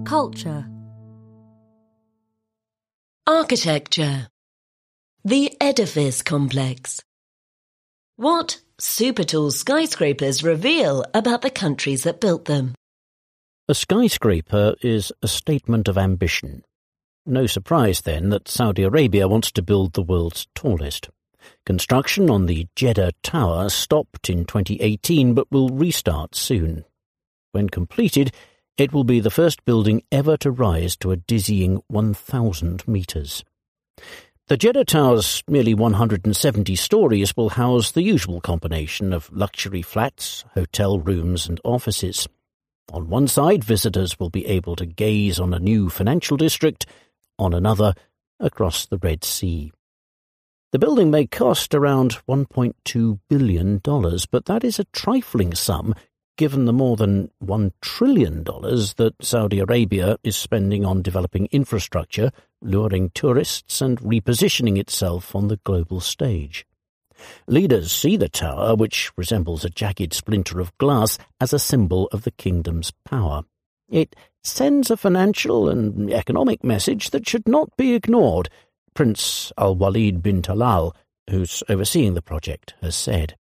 Culture. Architecture. The edifice complex. What super tall skyscrapers reveal about the countries that built them. A skyscraper is a statement of ambition. No surprise, then, that Saudi Arabia wants to build the world's tallest. Construction on the Jeddah Tower stopped in 2018 but will restart soon. When completed, it will be the first building ever to rise to a dizzying 1,000 metres. The Jeddah Tower's nearly 170 stories will house the usual combination of luxury flats, hotel rooms and offices. On one side, visitors will be able to gaze on a new financial district, on another, across the Red Sea. The building may cost around $1.2 billion, but that is a trifling sum given the more than $1 trillion that Saudi Arabia is spending on developing infrastructure, luring tourists and repositioning itself on the global stage. Leaders see the tower, which resembles a jagged splinter of glass, as a symbol of the kingdom's power. It sends a financial and economic message that should not be ignored, Prince Al-Walid bin Talal, who's overseeing the project, has said.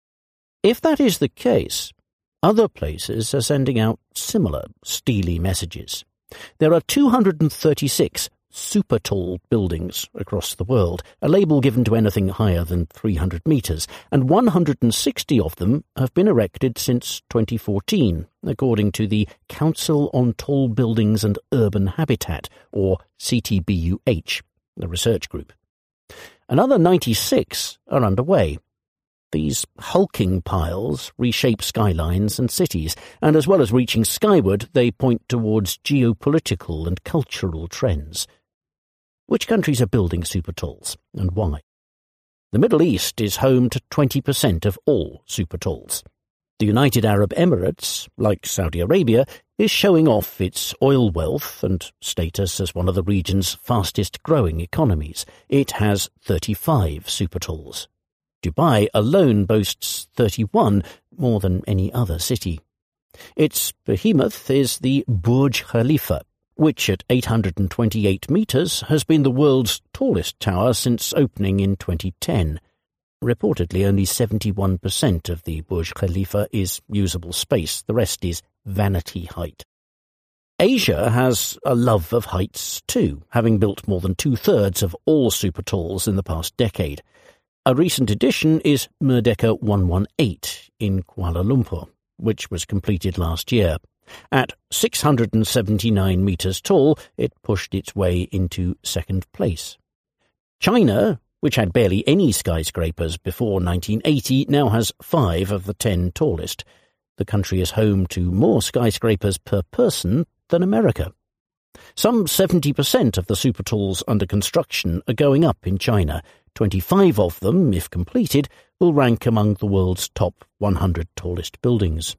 If that is the case, other places are sending out similar steely messages. There are 236 super tall buildings across the world, a label given to anything higher than 300 metres, and 160 of them have been erected since 2014, according to the Council on Tall Buildings and Urban Habitat, or CTBUH, the research group. Another 96 are underway. These hulking piles reshape skylines and cities, and as well as reaching skyward, they point towards geopolitical and cultural trends. Which countries are building supertalls, and why? The Middle East is home to 20% of all supertalls. The United Arab Emirates, like Saudi Arabia, is showing off its oil wealth and status as one of the region's fastest-growing economies. It has 35 supertalls. Dubai alone boasts 31, more than any other city. Its behemoth is the Burj Khalifa, which at 828 metres has been the world's tallest tower since opening in 2010. Reportedly, only 71% of the Burj Khalifa is usable space. The rest is vanity height. Asia has a love of heights too, having built more than two-thirds of all supertalls in the past decade. A recent addition is Merdeka 118 in Kuala Lumpur, which was completed last year. At 679 metres tall, it pushed its way into second place. China, which had barely any skyscrapers before 1980, now has 5 of the 10 tallest. The country is home to more skyscrapers per person than America. Some 70% of the supertalls under construction are going up in China. 25 of them, if completed, will rank among the world's top 100 tallest buildings.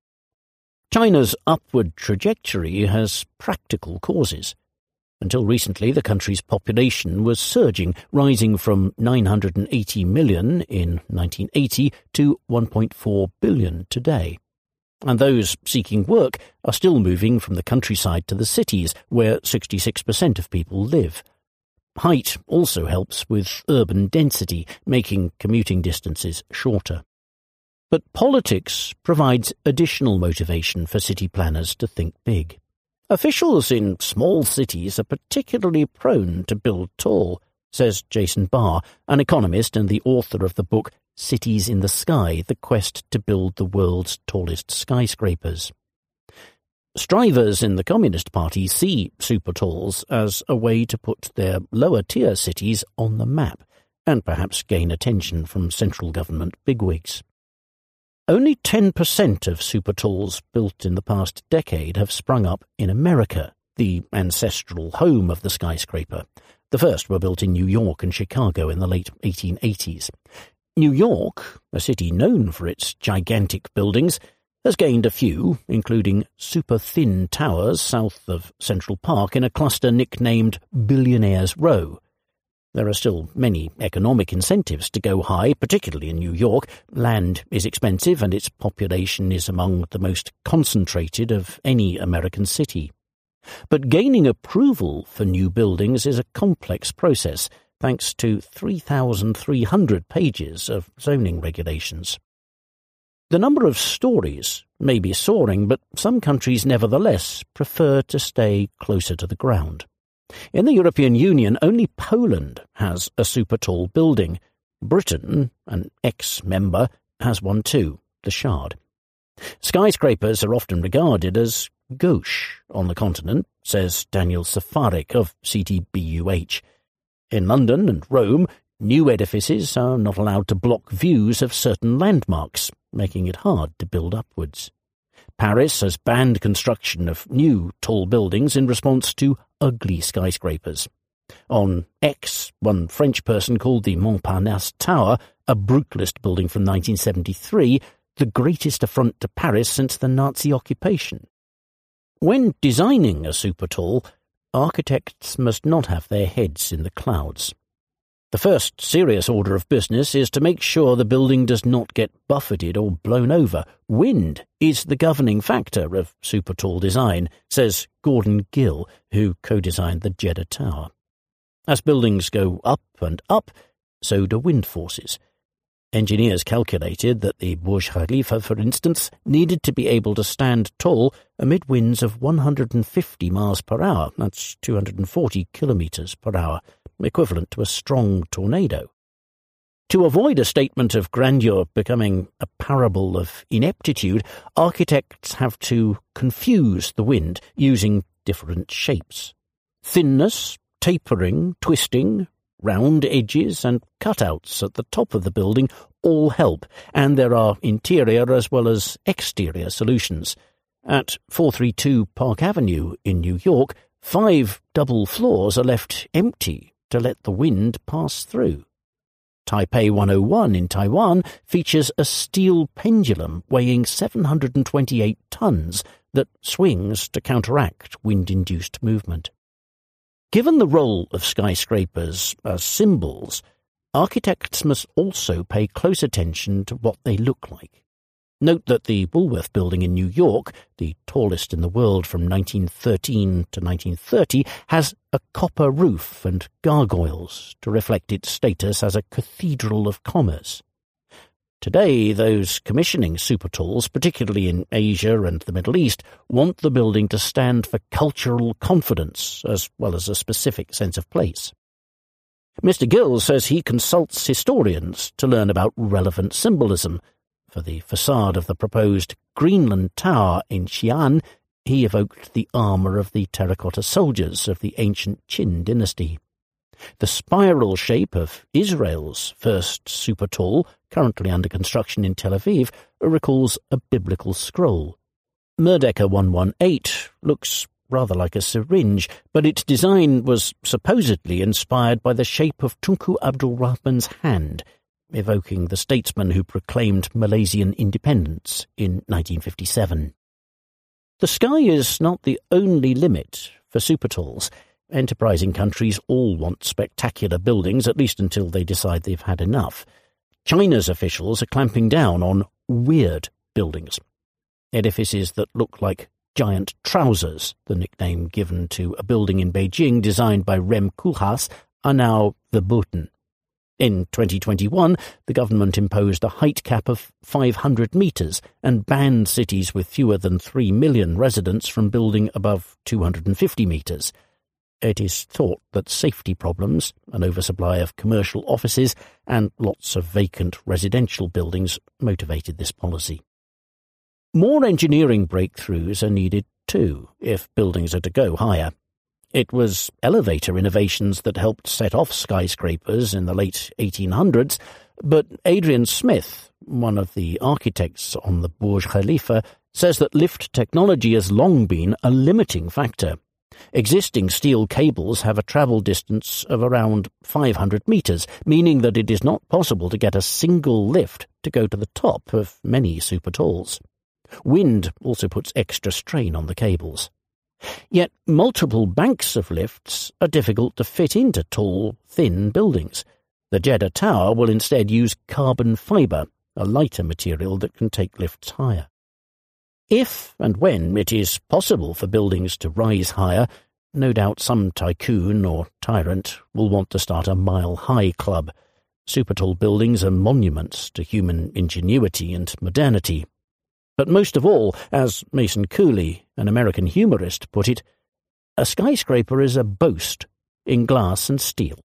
China's upward trajectory has practical causes. Until recently, the country's population was surging, rising from 980 million in 1980 to 1.4 billion today. And those seeking work are still moving from the countryside to the cities, where 66% of people live. Height also helps with urban density, making commuting distances shorter. But politics provides additional motivation for city planners to think big. Officials in small cities are particularly prone to build tall, says Jason Barr, an economist and the author of the book Cities in the Sky, The Quest to Build the World's Tallest Skyscrapers. Strivers in the Communist Party see supertalls as a way to put their lower-tier cities on the map and perhaps gain attention from central government bigwigs. Only 10% of supertalls built in the past decade have sprung up in America, the ancestral home of the skyscraper. The first were built in New York and Chicago in the late 1880s. New York, a city known for its gigantic buildings, has gained a few, including super-thin towers south of Central Park in a cluster nicknamed Billionaires Row. There are still many economic incentives to go high, particularly in New York. Land is expensive and its population is among the most concentrated of any American city. But gaining approval for new buildings is a complex process, thanks to 3,300 pages of zoning regulations. The number of stories may be soaring, but some countries nevertheless prefer to stay closer to the ground. In the European Union, only Poland has a super-tall building. Britain, an ex-member, has one too, the Shard. Skyscrapers are often regarded as gauche on the continent, says Daniel Safarik of CTBUH. In London and Rome, new edifices are not allowed to block views of certain landmarks, making it hard to build upwards. Paris has banned construction of new tall buildings in response to ugly skyscrapers. On X, one French person called the Montparnasse Tower, a brutalist building from 1973, the greatest affront to Paris since the Nazi occupation. When designing a super-tall, architects must not have their heads in the clouds. The first serious order of business is to make sure the building does not get buffeted or blown over. Wind is the governing factor of super-tall design, says Gordon Gill, who co-designed the Jeddah Tower. As buildings go up and up, so do wind forces. Engineers calculated that the Burj Khalifa, for instance, needed to be able to stand tall amid winds of 150 miles per hour, that's 240 kilometres per hour, equivalent to a strong tornado. To avoid a statement of grandeur becoming a parable of ineptitude, architects have to confuse the wind using different shapes. Thinness, tapering, twisting, round edges and cutouts at the top of the building all help, and there are interior as well as exterior solutions. At 432 Park Avenue in New York, 5 double floors are left empty to let the wind pass through. Taipei 101 in Taiwan features a steel pendulum weighing 728 tons that swings to counteract wind-induced movement. Given the role of skyscrapers as symbols, architects must also pay close attention to what they look like. Note that the Woolworth Building in New York, the tallest in the world from 1913 to 1930, has a copper roof and gargoyles to reflect its status as a cathedral of commerce. Today, those commissioning super-talls, particularly in Asia and the Middle East, want the building to stand for cultural confidence as well as a specific sense of place. Mr. Gill says he consults historians to learn about relevant symbolism. For the facade of the proposed Greenland Tower in Xi'an, he evoked the armour of the terracotta soldiers of the ancient Qin dynasty. The spiral shape of Israel's first super-tall, currently under construction in Tel Aviv, recalls a biblical scroll. Merdeka 118 looks rather like a syringe, but its design was supposedly inspired by the shape of Tunku Abdul Rahman's hand, evoking the statesman who proclaimed Malaysian independence in 1957. The sky is not the only limit for super-talls. Enterprising countries all want spectacular buildings, at least until they decide they've had enough. China's officials are clamping down on weird buildings. Edifices that look like giant trousers, the nickname given to a building in Beijing designed by Rem Koolhaas, are now verboten. In 2021, the government imposed a height cap of 500 metres and banned cities with fewer than 3 million residents from building above 250 metres. It is thought that safety problems, an oversupply of commercial offices, and lots of vacant residential buildings motivated this policy. More engineering breakthroughs are needed too, if buildings are to go higher. It was elevator innovations that helped set off skyscrapers in the late 1800s, but Adrian Smith, one of the architects on the Burj Khalifa, says that lift technology has long been a limiting factor. Existing steel cables have a travel distance of around 500 metres, meaning that it is not possible to get a single lift to go to the top of many super-talls. Wind also puts extra strain on the cables. Yet multiple banks of lifts are difficult to fit into tall, thin buildings. The Jeddah Tower will instead use carbon fibre, a lighter material that can take lifts higher. If and when it is possible for buildings to rise higher, no doubt some tycoon or tyrant will want to start a mile-high club. Supertall buildings are monuments to human ingenuity and modernity. But most of all, as Mason Cooley, an American humorist, put it, a skyscraper is a boast in glass and steel.